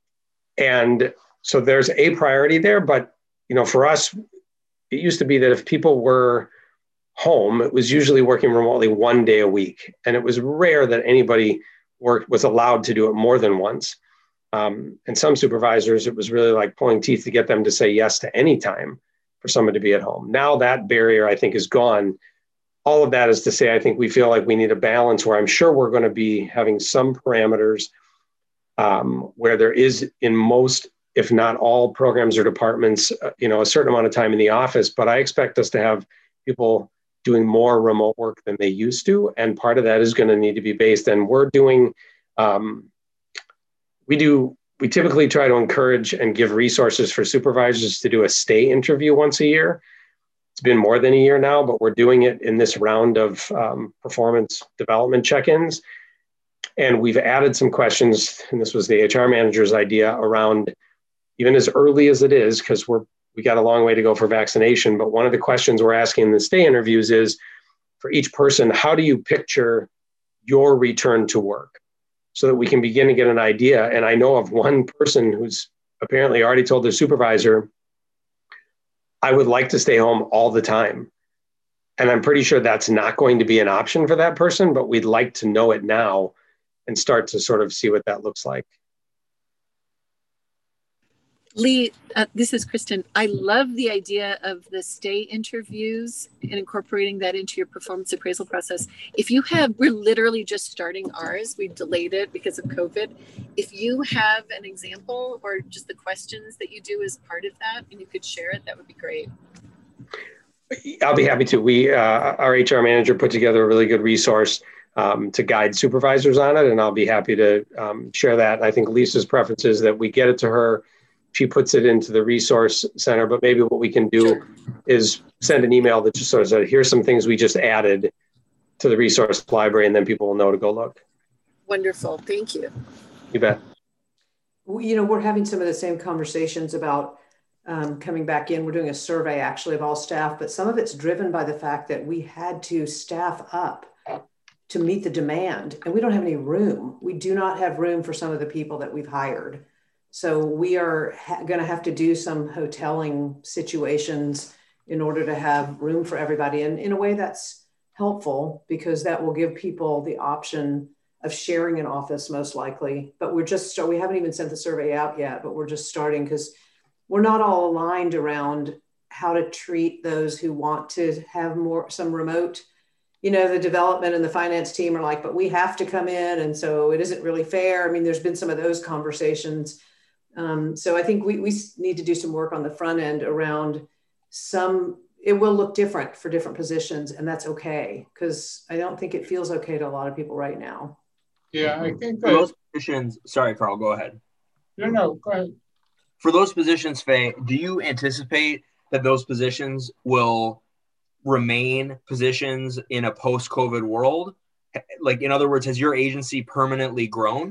And so there's a priority there, but you know, for us, it used to be that if people were home, it was usually working remotely one day a week, and it was rare that anybody worked was allowed to do it more than once. Um, and some supervisors, it was really like pulling teeth to get them to say yes to any time for someone to be at home. Now that barrier, I think, is gone. All of that is to say, I think we feel like we need a balance where I'm sure we're going to be having some parameters um, where there is, in most, if not all programs or departments, uh, you know, a certain amount of time in the office, but I expect us to have people doing more remote work than they used to. And part of that is going to need to be based. And we're doing, um, we do, we typically try to encourage and give resources for supervisors to do a stay interview once a year. It's been more than a year now, but we're doing it in this round of um, performance development check-ins. And we've added some questions, and this was the H R manager's idea, around even as early as it is, because we're we got a long way to go for vaccination. But one of the questions we're asking in the stay interviews is, for each person, how do you picture your return to work, so that we can begin to get an idea? And I know of one person who's apparently already told their supervisor, I would like to stay home all the time. And I'm pretty sure that's not going to be an option for that person, but we'd like to know it now and start to sort of see what that looks like. Lee, uh, this is Kristen. I love the idea of the stay interviews and incorporating that into your performance appraisal process. If you have, we're literally just starting ours. We delayed it because of COVID. If you have an example or just the questions that you do as part of that, and you could share it, that would be great. I'll be happy to. We, uh, our H R manager put together a really good resource um, to guide supervisors on it, and I'll be happy to um, share that. I think Lisa's preference is that we get it to her. She puts it into the resource center, but maybe what we can do sure. is send an email that just sort of says, here's some things we just added to the resource library, and then people will know to go look. Wonderful. Thank you. You bet. You know, we're having some of the same conversations about um, coming back in. We're doing a survey actually of all staff, but some of it's driven by the fact that we had to staff up to meet the demand, and we don't have any room. We do not have room for some of the people that we've hired. So we are ha- going to have to do some hoteling situations in order to have room for everybody. And in a way that's helpful, because that will give people the option of sharing an office most likely. But we're just, we haven't even sent the survey out yet, but we're just starting because we're not all aligned around how to treat those who want to have more, some remote, you know, the development and the finance team are like, but we have to come in. And so it isn't really fair. I mean, there's been some of those conversations. Um, so I think we, we need to do some work on the front end around some, it will look different for different positions, and that's okay. Cause I don't think it feels okay to a lot of people right now. Yeah, I think for those positions, sorry, Carl, go ahead. No, no, go ahead. For those positions, Faye, do you anticipate that those positions will remain positions in a post-COVID world? Like, in other words, has your agency permanently grown?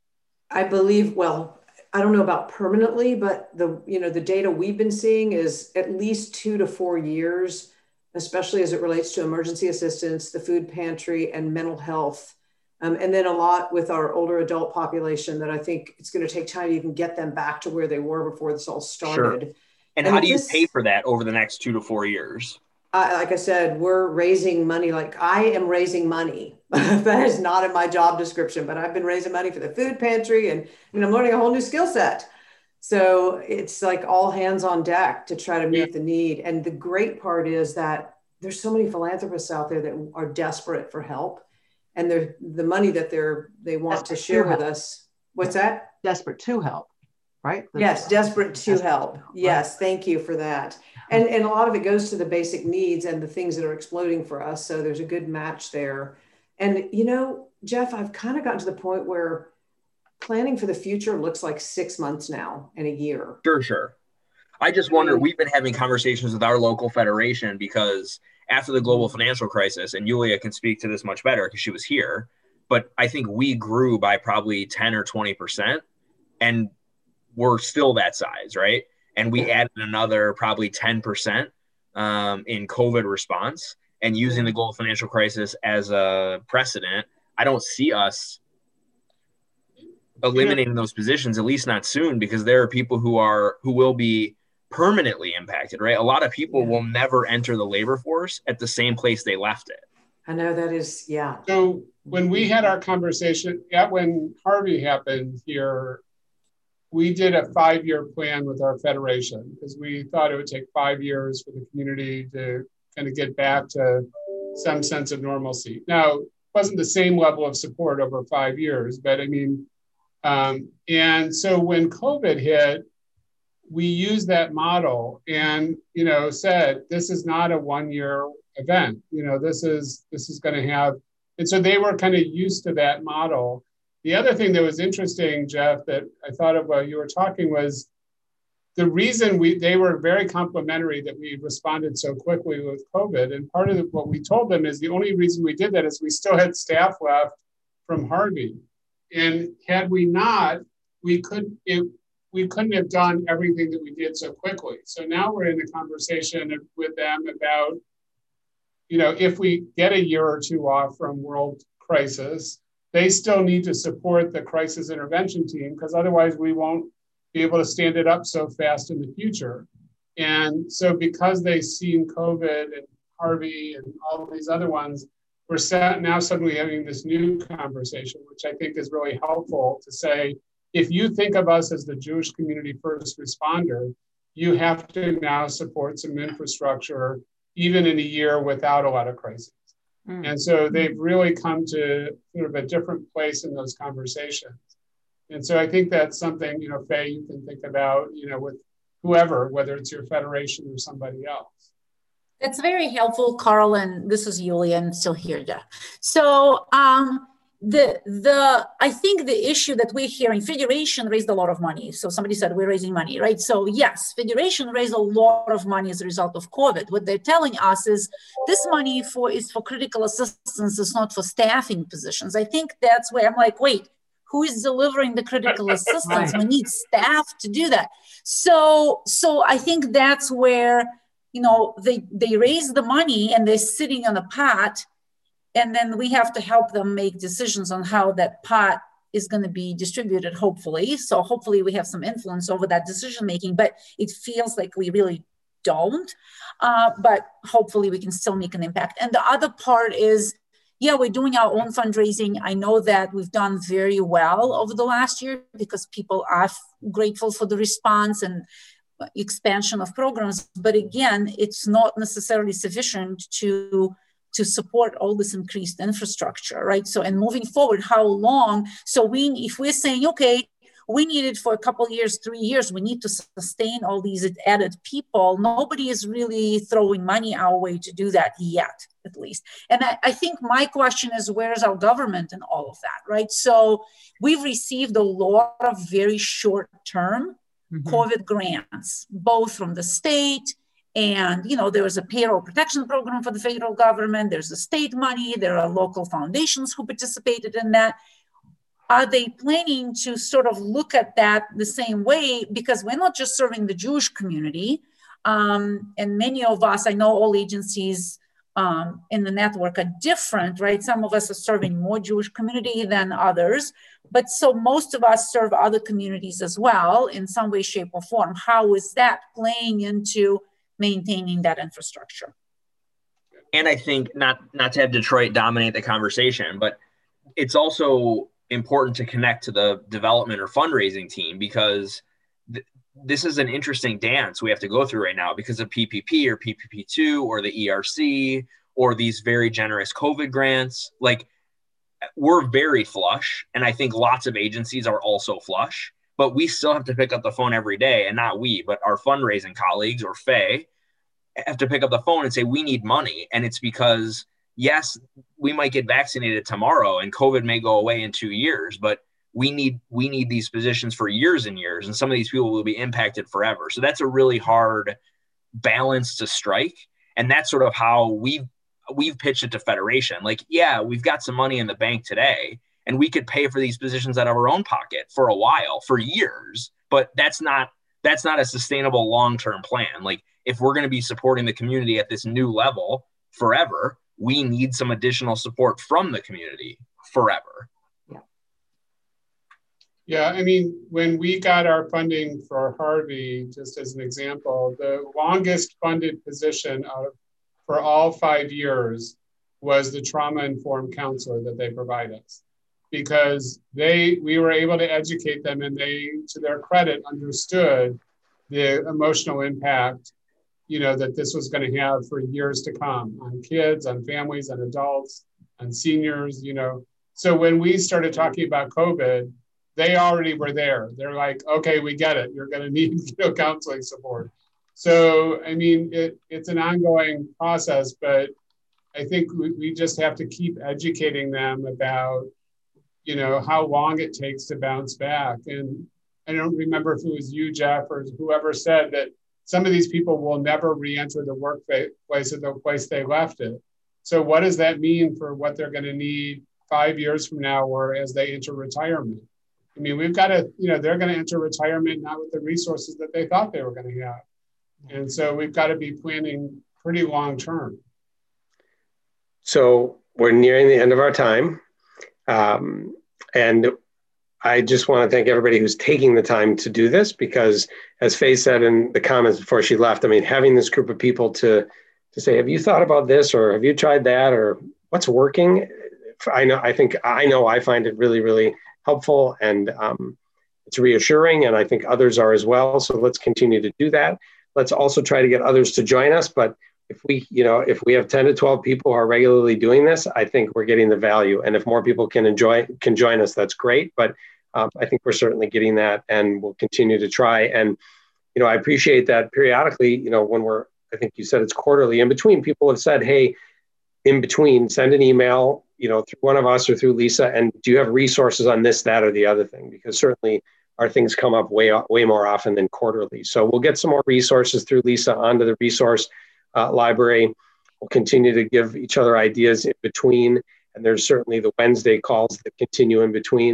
I believe, well, I don't know about permanently, but the, you know, the data we've been seeing is at least two to four years, especially as it relates to emergency assistance, the food pantry, and mental health. Um, and then a lot with our older adult population that I think it's going to take time to even get them back to where they were before this all started. Sure. And, and how do you this, pay for that over the next two to four years? Uh, like I said, we're raising money. Like I am raising money. That is not in my job description, but I've been raising money for the food pantry, and I mean, I'm learning a whole new skill set. So it's like all hands on deck to try to meet yeah. the need. And the great part is that there's so many philanthropists out there that are desperate for help. And they're, the money that they're, they want desperate to share to with us. What's that? Desperate to help, right? That's yes, desperate to desperate help. To help. Yes, right. Thank you for that. And, and a lot of it goes to the basic needs and the things that are exploding for us. So there's a good match there. And, you know, Jeff, I've kind of gotten to the point where planning for the future looks like six months now and a year. Sure, sure. I just wonder, we've been having conversations with our local federation because after the global financial crisis, and Yulia can speak to this much better because she was here, but I think we grew by probably ten or twenty percent, and we're still that size, right? And we added another probably ten percent um, in COVID response, and using the global financial crisis as a precedent, I don't see us eliminating those positions, at least not soon, because there are people who are who will be permanently impacted, right? A lot of people yeah. will never enter the labor force at the same place they left it. I know that is, yeah. So when we had our conversation, at when Harvey happened here, we did a five-year plan with our federation because we thought it would take five years for the community to kind of get back to some sense of normalcy. Now, it wasn't the same level of support over five years, but I mean, um, and so when COVID hit, we used that model and, you know, said, this is not a one-year event. You know, this is, this is going to have, and so they were kind of used to that model. The other thing that was interesting, Jeff, that I thought of while you were talking was the reason we, they were very complimentary that we responded so quickly with COVID. And part of the, what we told them is the only reason we did that is we still had staff left from Harvey. And had we not, we could, it, we couldn't have done everything that we did so quickly. So now we're in a conversation with them about, you know, if we get a year or two off from world crisis, they still need to support the crisis intervention team because otherwise we won't be able to stand it up so fast in the future. And so because they've seen COVID and Harvey and all of these other ones, we're now suddenly having this new conversation, which I think is really helpful to say, if you think of us as the Jewish community first responder, you have to now support some infrastructure, even in a year without a lot of crises. Mm. And so they've really come to sort of a different place in those conversations. And so I think that's something, you know, Faye, you can think about, you know, with whoever, whether it's your federation or somebody else. That's very helpful, Carl. And this is Yulia, I'm still here. Yeah. So, um, The the I think the issue that we're hearing, Federation raised a lot of money. So somebody said we're raising money, right? So yes, Federation raised a lot of money as a result of COVID. What they're telling us is this money for is for critical assistance, it's not for staffing positions. I think that's where I'm like, wait, who is delivering the critical assistance? Right. We need staff to do that. So, so I think that's where, you know, they, they raise the money and they're sitting on a pot, and then we have to help them make decisions on how that pot is going to be distributed, hopefully. So hopefully we have some influence over that decision making, but it feels like we really don't. Uh, but hopefully we can still make an impact. And the other part is, yeah, we're doing our own fundraising. I know that we've done very well over the last year because people are grateful for the response and expansion of programs. But again, it's not necessarily sufficient to, to support all this increased infrastructure, right? So, and moving forward, how long? So we, if we're saying, okay, we need it for a couple of years, three years, we need to sustain all these added people. Nobody is really throwing money our way to do that yet, at least. And I, I think my question is, where's our government in all of that, right? So we've received a lot of very short-term mm-hmm. COVID grants, both from the state and, you know, there was a payroll protection program for the federal government. There's the state money. There are local foundations who participated in that. Are they planning to sort of look at that the same way? Because we're not just serving the Jewish community. Um, and many of us, I know all agencies um, in the network are different, right? Some of us are serving more Jewish community than others. But so most of us serve other communities as well in some way, shape, or form. How is that playing into maintaining that infrastructure? And I think not, not to have Detroit dominate the conversation, but it's also important to connect to the development or fundraising team, because th- this is an interesting dance we have to go through right now because of P P P or P P P two or the E R C or these very generous COVID grants. Like, we're very flush, and I think lots of agencies are also flush, but we still have to pick up the phone every day, and not we, but our fundraising colleagues or F A Y have to pick up the phone and say, we need money. And it's because yes, we might get vaccinated tomorrow and COVID may go away in two years, but we need we need these positions for years and years. And some of these people will be impacted forever. So that's a really hard balance to strike. And that's sort of how we've, we've pitched it to Federation. Like, yeah, we've got some money in the bank today and we could pay for these positions out of our own pocket for a while, for years, but that's not, that's not a sustainable long-term plan. Like, if we're going to be supporting the community at this new level forever, we need some additional support from the community forever. Yeah. Yeah, I mean, when we got our funding for Harvey, just as an example, the longest funded position out of, for all five years was the trauma-informed counselor that they provide us. Because they, we were able to educate them, and they, to their credit, understood the emotional impact, you know, that this was going to have for years to come on kids, on families, on adults, on seniors, you know. So when we started talking about COVID, they already were there. They're like, okay, we get it. You're going to need, you know, counseling support. So, I mean, it, it's an ongoing process, but I think we, we just have to keep educating them about, you know, how long it takes to bounce back. And I don't remember if it was you, Jeff, or whoever said that some of these people will never re-enter the workplace at the place they left it. So what does that mean for what they're going to need five years from now or as they enter retirement? I mean, we've got to, you know, they're going to enter retirement not with the resources that they thought they were going to have. And so we've got to be planning pretty long term. So we're nearing the end of our time. Um, and I just want to thank everybody who's taking the time to do this, because as Faye said in the comments before she left, I mean, having this group of people to, to say, have you thought about this, or have you tried that, or what's working? I know, I think, I know I find it really, really helpful, and um, it's reassuring, and I think others are as well. So let's continue to do that. Let's also try to get others to join us. But if we, you know, if we have ten to twelve people who are regularly doing this, I think we're getting the value. And if more people can enjoy, can join us, that's great. But um, I think we're certainly getting that, and we'll continue to try. And, you know, I appreciate that periodically, you know, when we're, I think you said it's quarterly in between, people have said, hey, in between, send an email, you know, through one of us or through Lisa, and do you have resources on this, that, or the other thing? Because certainly our things come up way, way more often than quarterly. So we'll get some more resources through Lisa onto the resource uh, library. We'll continue to give each other ideas in between. And there's certainly the Wednesday calls that continue in between.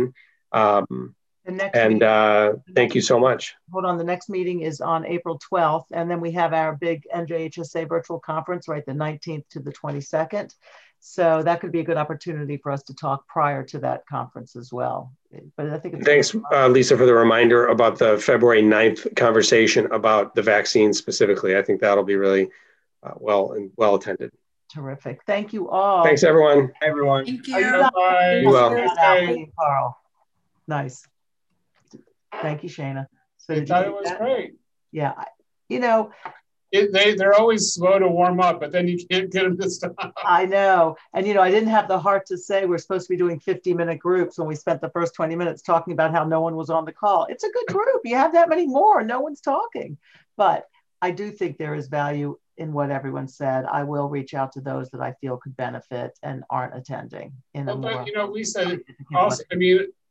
Um, The next and meeting, uh, thank you so much. Hold on, the next meeting is on April twelfth, and then we have our big N J H S A virtual conference, right, the nineteenth to the twenty-second. So that could be a good opportunity for us to talk prior to that conference as well. But I think it's Thanks, uh, Lisa, for the reminder about the February ninth conversation about the vaccine specifically. I think that'll be really uh, well and well attended. Terrific. Thank you all. Thanks, everyone. Everyone. Thank Are you you. done? Bye. You well. Stay. Carl. Nice. Thank you, Shana. So I did you thought do it was that? great. Yeah, I- you know, It, they, they're always slow to warm up, but then you can't get them to stop. I know. And, you know, I didn't have the heart to say we're supposed to be doing fifty minute groups when we spent the first twenty minutes talking about how no one was on the call. It's a good group. You have that many more. No one's talking. But I do think there is value in what everyone said. I will reach out to those that I feel could benefit and aren't attending in a Well, more. but, you know, Lisa, also, I mean,